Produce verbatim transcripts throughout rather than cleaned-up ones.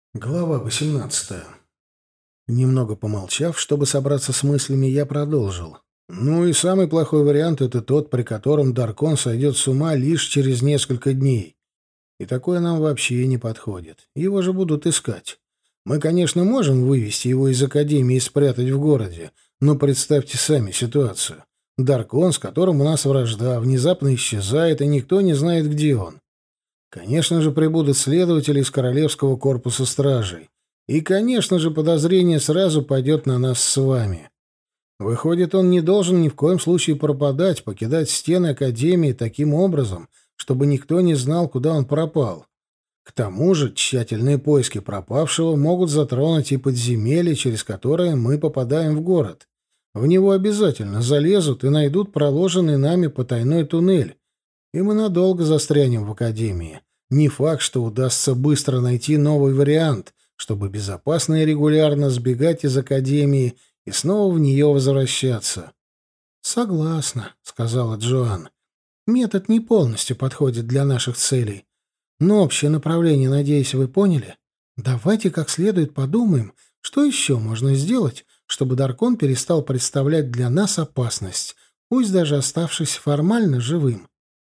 Глава восемнадцатая. Немного помолчав, чтобы собраться с мыслями, я продолжил. Ну и самый плохой вариант — это тот, при котором Даркон сойдет с ума лишь через несколько дней. И такое нам вообще не подходит. Его же будут искать. Мы, конечно, можем вывести его из Академии и спрятать в городе, но представьте сами ситуацию. Даркон, с которым у нас вражда, внезапно исчезает, и никто не знает, где он. Конечно же, прибудут следователи из Королевского корпуса стражей. И, конечно же, подозрение сразу пойдет на нас с вами. Выходит, он не должен ни в коем случае пропадать, покидать стены Академии таким образом, чтобы никто не знал, куда он пропал. К тому же тщательные поиски пропавшего могут затронуть и подземелье, через которое мы попадаем в город. В него обязательно залезут и найдут проложенный нами потайной туннель, и мы надолго застрянем в Академии. Не факт, что удастся быстро найти новый вариант, чтобы безопасно и регулярно сбегать из Академии и снова в нее возвращаться. «Согласна», — сказала Джоан. «Метод не полностью подходит для наших целей. Но общее направление, надеюсь, вы поняли? Давайте как следует подумаем, что еще можно сделать, чтобы Даркон перестал представлять для нас опасность, пусть даже оставшись формально живым».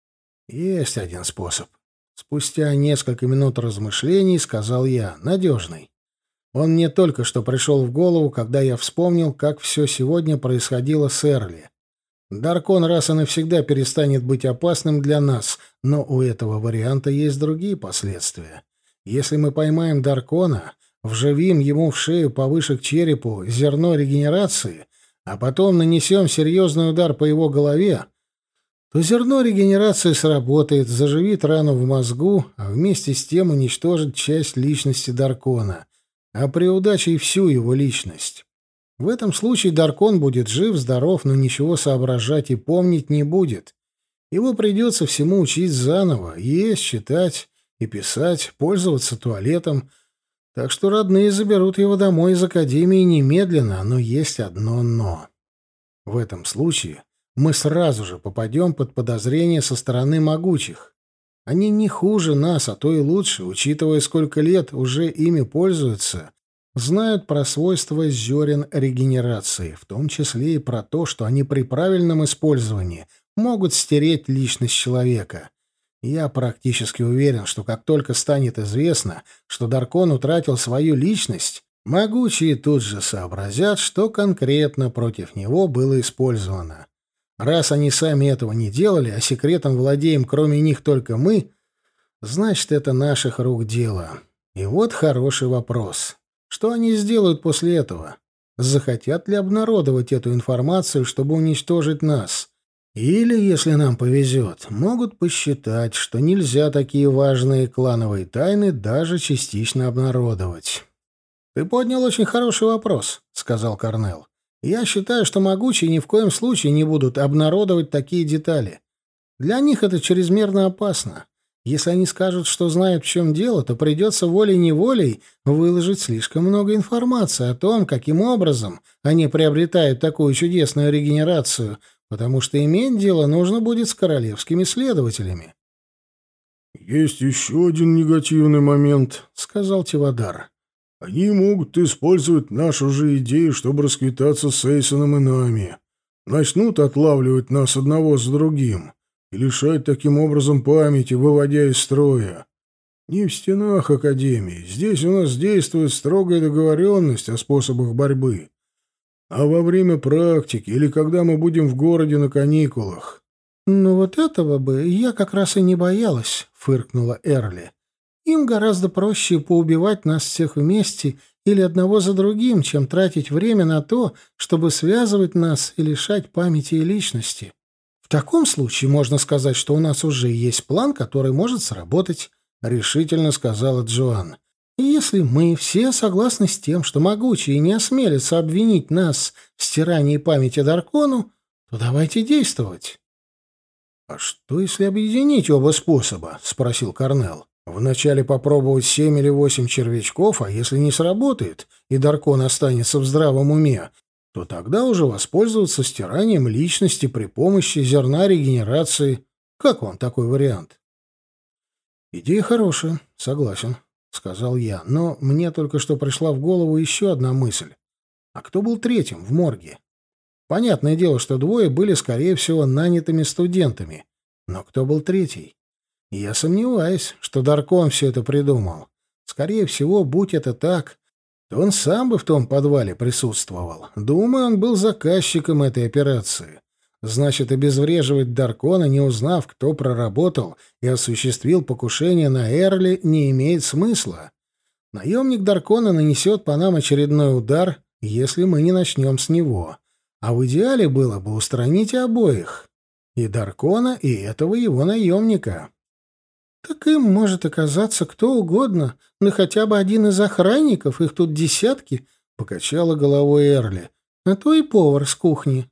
«Есть один способ». Спустя несколько минут размышлений сказал я: «Надежный. Он мне только что пришел в голову, когда я вспомнил, как все сегодня происходило с Эрли. Даркон раз и навсегда перестанет быть опасным для нас, но у этого варианта есть другие последствия. Если мы поймаем Даркона, вживим ему в шею повыше к черепу зерно регенерации, а потом нанесем серьезный удар по его голове, то зерно регенерации сработает, заживит рану в мозгу, а вместе с тем уничтожит часть личности Даркона, а при удаче и всю его личность. В этом случае Даркон будет жив, здоров, но ничего соображать и помнить не будет. Его придется всему учить заново: есть, читать и писать, пользоваться туалетом. Так что родные заберут его домой из Академии немедленно, но есть одно «но». В этом случае мы сразу же попадем под подозрение со стороны могучих. Они не хуже нас, а то и лучше, учитывая, сколько лет уже ими пользуются, знают про свойства зерен регенерации, в том числе и про то, что они при правильном использовании могут стереть личность человека. Я практически уверен, что как только станет известно, что Даркон утратил свою личность, могучие тут же сообразят, что конкретно против него было использовано. Раз они сами этого не делали, а секретом владеем кроме них только мы, значит, это наших рук дело. И вот хороший вопрос. Что они сделают после этого? Захотят ли обнародовать эту информацию, чтобы уничтожить нас? Или, если нам повезет, могут посчитать, что нельзя такие важные клановые тайны даже частично обнародовать. «Ты поднял очень хороший вопрос», — сказал Корнелл. «Я считаю, что могучие ни в коем случае не будут обнародовать такие детали. Для них это чрезмерно опасно. Если они скажут, что знают, в чем дело, то придется волей-неволей выложить слишком много информации о том, каким образом они приобретают такую чудесную регенерацию, потому что иметь дело нужно будет с королевскими следователями». «Есть еще один негативный момент», — сказал Тивадар. «Они могут использовать нашу же идею, чтобы расквитаться с Эйсоном и нами. Начнут отлавливать нас одного за другим и лишать таким образом памяти, выводя из строя. Не в стенах Академии. Здесь у нас действует строгая договоренность о способах борьбы. А во время практики или когда мы будем в городе на каникулах». «Ну вот этого бы я как раз и не боялась», — фыркнула Эрли. «Им гораздо проще поубивать нас всех вместе или одного за другим, чем тратить время на то, чтобы связывать нас и лишать памяти и личности. В таком случае можно сказать, что у нас уже есть план, который может сработать», — решительно сказала Джоан. «И если мы все согласны с тем, что могучие не осмелятся обвинить нас в стирании памяти Даркону, то давайте действовать». «А что, если объединить оба способа?» — спросил Корнелл. «Вначале попробовать семь или восемь червячков, а если не сработает, и Даркон останется в здравом уме, то тогда уже воспользоваться стиранием личности при помощи зерна регенерации. Как вам такой вариант?» «Идея хорошая, согласен», сказал я, но мне только что пришла в голову еще одна мысль. А кто был третьим в морге? Понятное дело, что двое были, скорее всего, нанятыми студентами. Но кто был третий? Я сомневаюсь, что Даркон все это придумал. Скорее всего, будь это так, то он сам бы в том подвале присутствовал. Думаю, он был заказчиком этой операции. Значит, обезвреживать Даркона, не узнав, кто проработал и осуществил покушение на Эрли, не имеет смысла. Наемник Даркона нанесет по нам очередной удар, если мы не начнем с него. А в идеале было бы устранить обоих. И Даркона, и этого его наемника. Так им может оказаться кто угодно, но хотя бы один из охранников, их тут десятки, — покачала головой Эрли, — а то и повар с кухни.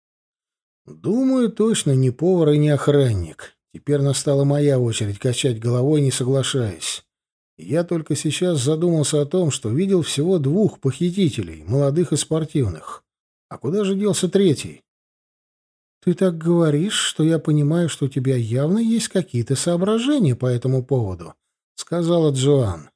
Думаю, точно не повар и не охранник. Теперь настала моя очередь качать головой, не соглашаясь. Я только сейчас задумался о том, что видел всего двух похитителей, молодых и спортивных. А куда же делся третий? Ты так говоришь, что я понимаю, что у тебя явно есть какие-то соображения по этому поводу, сказала Джоан.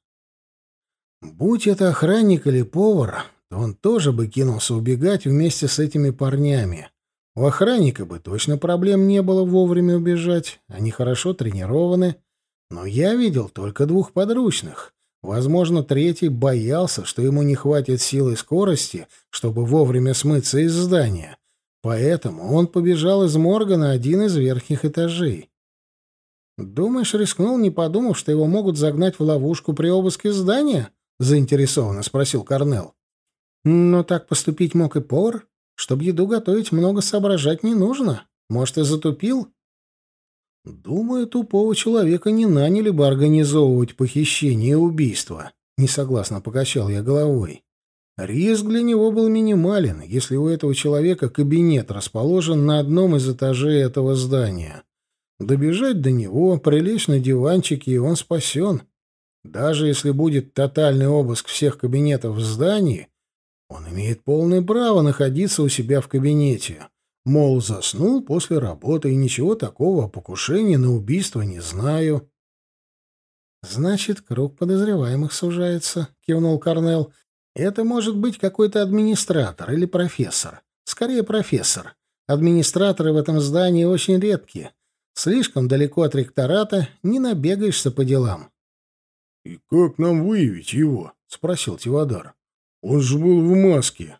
Будь это охранник или повар, то он тоже бы кинулся убегать вместе с этими парнями. У охранника бы точно проблем не было вовремя убежать, они хорошо тренированы. Но я видел только двух подручных. Возможно, третий боялся, что ему не хватит силы и скорости, чтобы вовремя смыться из здания. Поэтому он побежал из морга на один из верхних этажей. «Думаешь, рискнул, не подумав, что его могут загнать в ловушку при обыске здания?» — заинтересованно спросил Корнелл. «Но так поступить мог и повар. Чтобы еду готовить, много соображать не нужно. Может, и затупил?» «Думаю, тупого человека не наняли бы организовывать похищение и убийство», — несогласно покачал я головой. Риск для него был минимален, если у этого человека кабинет расположен на одном из этажей этого здания. Добежать до него, прилечь на диванчике, и он спасен. Даже если будет тотальный обыск всех кабинетов в здании, он имеет полное право находиться у себя в кабинете. Мол, заснул после работы и ничего такого о покушении на убийство не знаю. «Значит, круг подозреваемых сужается», — кивнул Корнелл. «Это может быть какой-то администратор или профессор. Скорее, профессор. Администраторы в этом здании очень редкие. Слишком далеко от ректората, не набегаешься по делам». «И как нам выявить его?» — спросил Тивадар. «Он же был в маске».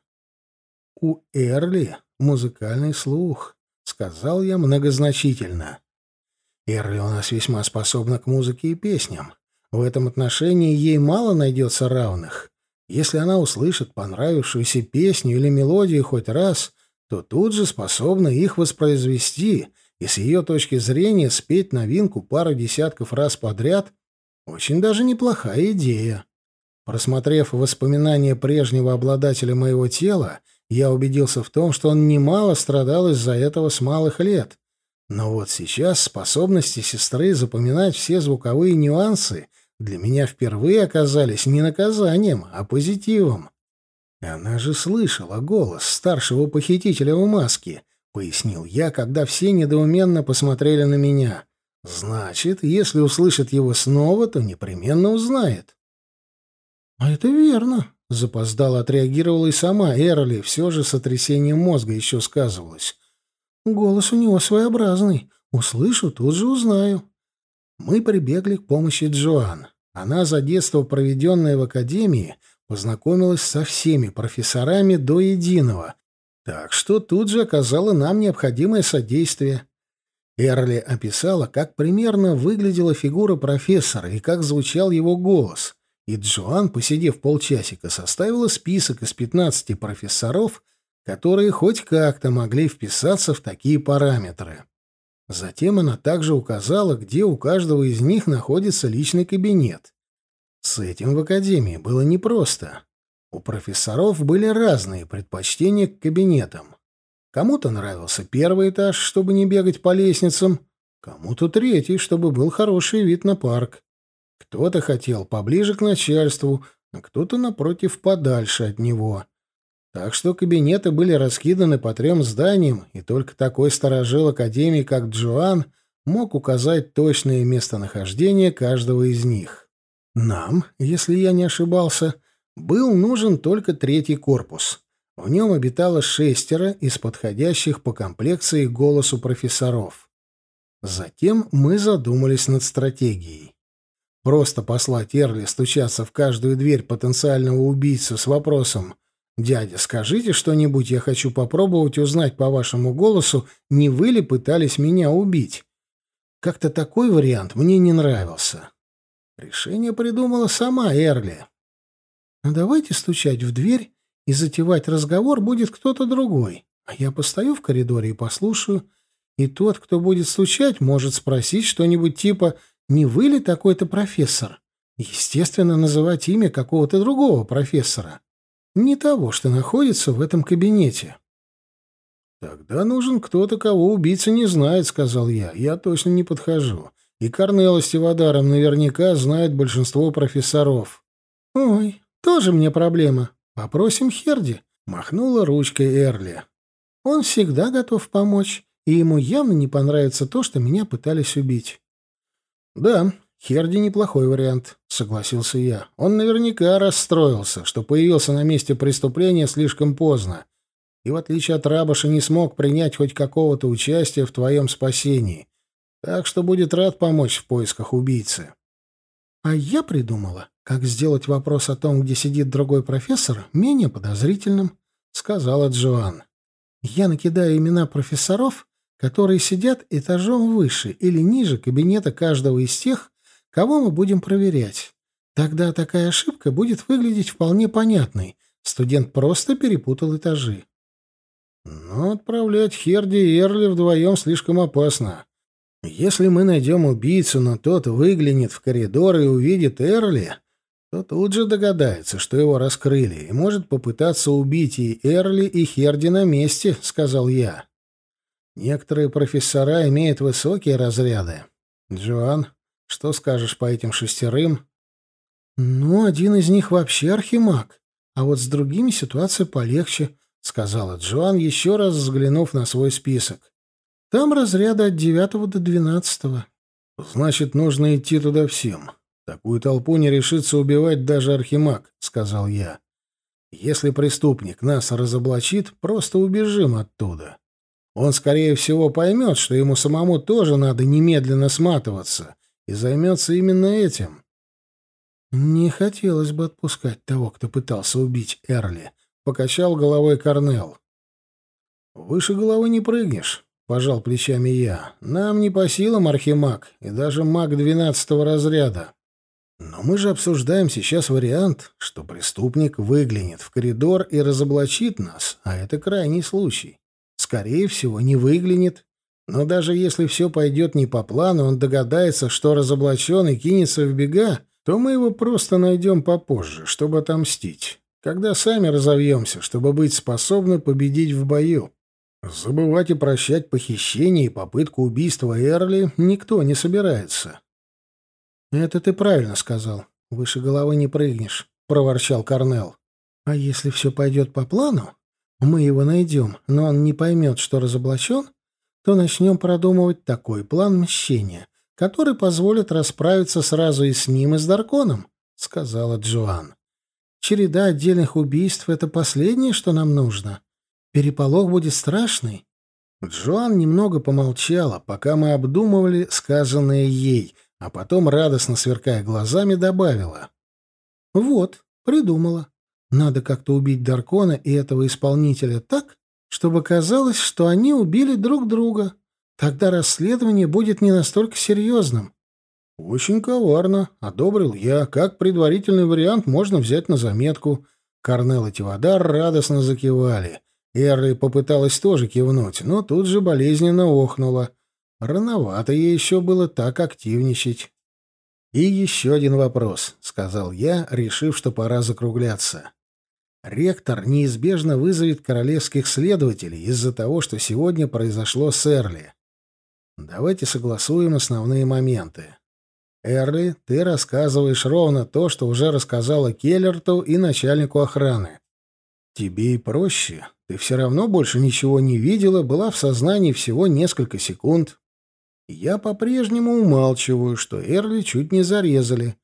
«У Эрли музыкальный слух», — сказал я многозначительно. «Эрли у нас весьма способна к музыке и песням. В этом отношении ей мало найдется равных. Если она услышит понравившуюся песню или мелодию хоть раз, то тут же способна их воспроизвести, и с ее точки зрения спеть новинку пару десятков раз подряд — очень даже неплохая идея». Просмотрев воспоминания прежнего обладателя моего тела, я убедился в том, что он немало страдал из-за этого с малых лет. Но вот сейчас способности сестры запоминать все звуковые нюансы для меня впервые оказались не наказанием, а позитивом. «Она же слышала голос старшего похитителя в маске», — пояснил я, когда все недоуменно посмотрели на меня. «Значит, если услышит его снова, то непременно узнает». «А это верно», — запоздало отреагировала и сама Эрли, все же сотрясение мозга еще сказывалось. «Голос у него своеобразный. Услышу, тут же узнаю». Мы прибегли к помощи Джоан. Она за детство, проведенное в академии, познакомилась со всеми профессорами до единого, так что тут же оказала нам необходимое содействие. Эрли описала, как примерно выглядела фигура профессора и как звучал его голос, и Джоан, посидев полчасика, составила список из пятнадцати профессоров, которые хоть как-то могли вписаться в такие параметры. Затем она также указала, где у каждого из них находится личный кабинет. С этим в академии было непросто. У профессоров были разные предпочтения к кабинетам. Кому-то нравился первый этаж, чтобы не бегать по лестницам, кому-то третий, чтобы был хороший вид на парк. Кто-то хотел поближе к начальству, а кто-то, напротив, подальше от него. Так что кабинеты были раскиданы по трем зданиям, и только такой сторожил академии, как Джоан, мог указать точное местонахождение каждого из них. Нам, если я не ошибался, был нужен только третий корпус. В нем обитало шестеро из подходящих по комплекции к голосу профессоров. Затем мы задумались над стратегией. Просто послать Эрли стучаться в каждую дверь потенциального убийцы с вопросом: «Дядя, скажите что-нибудь, я хочу попробовать узнать по вашему голосу, не вы ли пытались меня убить?» Как-то такой вариант мне не нравился. Решение придумала сама Эрли. «А давайте стучать в дверь, и затевать разговор будет кто-то другой. А я постою в коридоре и послушаю. И тот, кто будет стучать, может спросить что-нибудь типа: «Не вы ли такой-то профессор?» Естественно, называть имя какого-то другого профессора. Не того, что находится в этом кабинете. «Тогда нужен кто-то, кого убийца не знает», — сказал я. «Я точно не подхожу. И Корнелла с Тивадаром наверняка знают большинство профессоров». «Ой, тоже мне проблема. Попросим Херди», — махнула ручкой Эрли. «Он всегда готов помочь, и ему явно не понравится то, что меня пытались убить». «Да, Херди неплохой вариант», — согласился я. «Он наверняка расстроился, что появился на месте преступления слишком поздно, и, в отличие от Рабаша, не смог принять хоть какого-то участия в твоем спасении, так что будет рад помочь в поисках убийцы». «А я придумала, как сделать вопрос о том, где сидит другой профессор, менее подозрительным», — сказала Джоан. «Я накидаю имена профессоров, которые сидят этажом выше или ниже кабинета каждого из тех, кого мы будем проверять. Тогда такая ошибка будет выглядеть вполне понятной. Студент просто перепутал этажи». «Но отправлять Херди и Эрли вдвоем слишком опасно. Если мы найдем убийцу, но тот выглянет в коридор и увидит Эрли, то тут же догадается, что его раскрыли, и может попытаться убить и Эрли, и Херди на месте», — сказал я. «Некоторые профессора имеют высокие разряды. Джоан, что скажешь по этим шестерым?» «Ну, один из них вообще архимаг, а вот с другими ситуация полегче», — сказала Джоан, еще раз взглянув на свой список. «Там разряды от девятого до двенадцатого». «Значит, нужно идти туда всем. Такую толпу не решится убивать даже архимаг», — сказал я. «Если преступник нас разоблачит, просто убежим оттуда. Он, скорее всего, поймет, что ему самому тоже надо немедленно сматываться, и займется именно этим». «Не хотелось бы отпускать того, кто пытался убить Эрли», — покачал головой Корнелл. «Выше головы не прыгнешь», — пожал плечами я. «Нам не по силам архимаг и даже маг двенадцатого разряда. Но мы же обсуждаем сейчас вариант, что преступник выглянет в коридор и разоблачит нас, а это крайний случай. Скорее всего, не выглянет. Но даже если все пойдет не по плану, он догадается, что разоблачен и кинется в бега, то мы его просто найдем попозже, чтобы отомстить, когда сами разовьемся, чтобы быть способны победить в бою. Забывать и прощать похищение и попытку убийства Эрли никто не собирается». «Это ты правильно сказал. Выше головы не прыгнешь», — проворчал Корнелл. «А если все пойдет по плану, мы его найдем, но он не поймет, что разоблачен, то начнем продумывать такой план мщения, который позволит расправиться сразу и с ним, и с Дарконом», — сказала Джоан. «Череда отдельных убийств — это последнее, что нам нужно. Переполох будет страшный». Джоан немного помолчала, пока мы обдумывали сказанное ей, а потом, радостно сверкая глазами, добавила: «Вот, придумала. Надо как-то убить Даркона и этого исполнителя так, чтобы казалось, что они убили друг друга. Тогда расследование будет не настолько серьезным». «Очень коварно», — одобрил я. «Как предварительный вариант можно взять на заметку». Корнелл и Тивадар радостно закивали. Эрли попыталась тоже кивнуть, но тут же болезненно охнула. Рановато ей еще было так активничать. «И еще один вопрос», — сказал я, решив, что пора закругляться. «Ректор неизбежно вызовет королевских следователей из-за того, что сегодня произошло с Эрли. Давайте согласуем основные моменты. Эрли, ты рассказываешь ровно то, что уже рассказала Келлерту и начальнику охраны. Тебе и проще. Ты все равно больше ничего не видела, была в сознании всего несколько секунд. Я по-прежнему умалчиваю, что Эрли чуть не зарезали.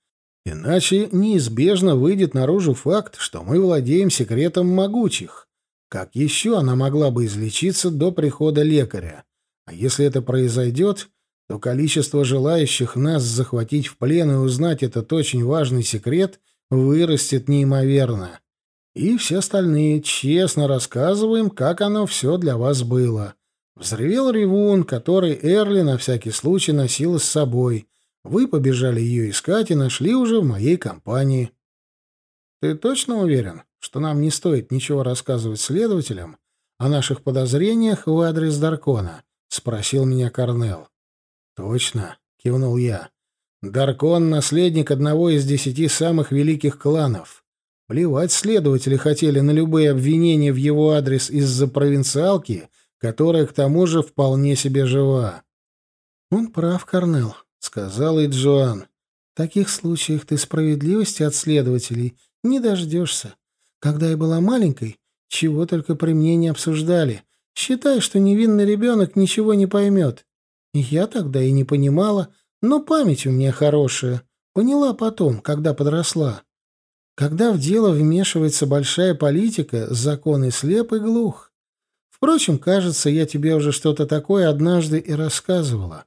Иначе неизбежно выйдет наружу факт, что мы владеем секретом могучих. Как еще она могла бы излечиться до прихода лекаря? А если это произойдет, то количество желающих нас захватить в плен и узнать этот очень важный секрет вырастет неимоверно. И все остальные честно рассказываем, как оно все для вас было. Взревел ревун, который Эрли на всякий случай носила с собой. Вы побежали ее искать и нашли уже в моей компании. Ты точно уверен, что нам не стоит ничего рассказывать следователям о наших подозрениях в адрес Даркона? — спросил меня Корнел. «Точно», — кивнул я. «Даркон — наследник одного из десяти самых великих кланов. Плевать следователи хотели на любые обвинения в его адрес из-за провинциалки, которая, к тому же, вполне себе жива». «Он прав, Корнел», — сказала и Джоан. «В таких случаях ты справедливости от следователей не дождешься. Когда я была маленькой, чего только при мне не обсуждали. Считай, что невинный ребенок ничего не поймет. Я тогда и не понимала, но память у меня хорошая. Поняла потом, когда подросла. Когда в дело вмешивается большая политика, закон и слеп, и глух. Впрочем, кажется, я тебе уже что-то такое однажды и рассказывала».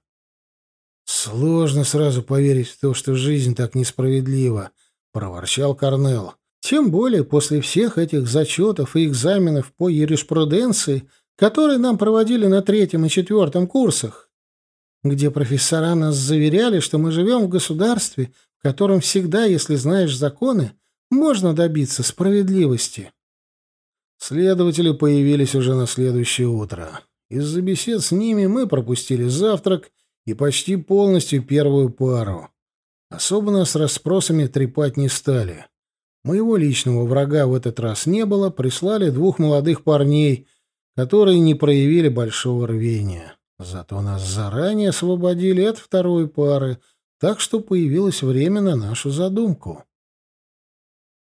«Сложно сразу поверить в то, что жизнь так несправедлива», — проворчал Корнел. «Тем более после всех этих зачетов и экзаменов по юриспруденции, которые нам проводили на третьем и четвертом курсах, где профессора нас заверяли, что мы живем в государстве, в котором всегда, если знаешь законы, можно добиться справедливости». Следователи появились уже на следующее утро. Из-за бесед с ними мы пропустили завтрак и почти полностью первую пару. Особо нас с расспросами трепать не стали. Моего личного врага в этот раз не было, прислали двух молодых парней, которые не проявили большого рвения. Зато нас заранее освободили от второй пары, так что появилось время на нашу задумку.